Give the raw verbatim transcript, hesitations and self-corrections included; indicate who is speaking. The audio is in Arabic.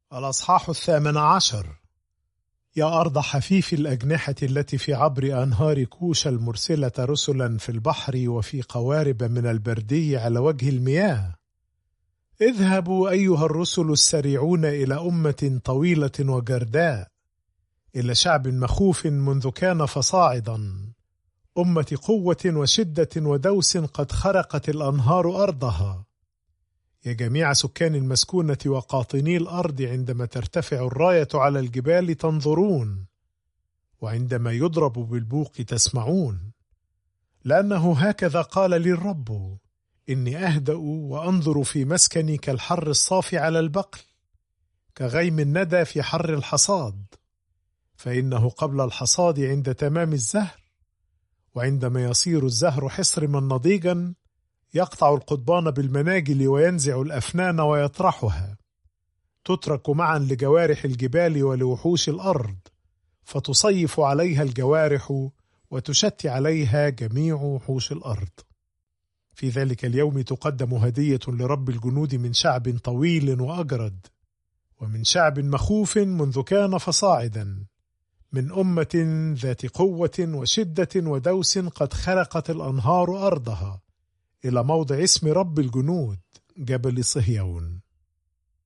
Speaker 1: الأصحاح الثامن عشر. يا أرض حفيف الأجنحة التي في عبر أنهار كوش المرسلة رسلا في البحر وفي قوارب من البردي على وجه المياه، اذهبوا أيها الرسل السريعون إلى أمة طويلة وجرداء، إلى شعب مخوف منذ كان فصاعدا، أمة قوة وشدة ودوس قد خرقت الأنهار أرضها. يا جميع سكان المسكونة وقاطني الأرض، عندما ترتفع الراية على الجبال تنظرون، وعندما يضرب بالبوق تسمعون، لأنه هكذا قال لي الرب: إني أهدأ وأنظر في مسكني كالحر الصافي على البقل، كغيم الندى في حر الحصاد. فإنه قبل الحصاد عند تمام الزهر، وعندما يصير الزهر حصرما نضيجا، يقطع القضبان بالمناجل وينزع الأفنان ويطرحها، تترك معا لجوارح الجبال ولوحوش الأرض، فتصيف عليها الجوارح وتشتي عليها جميع وحوش الأرض. في ذلك اليوم تقدم هدية لرب الجنود من شعب طويل وأجرد، ومن شعب مخوف منذ كان فصاعدا، من أمة ذات قوة وشدة ودوس قد خرقت الأنهار أرضها، إلى موضع اسم رب الجنود جبل صهيون.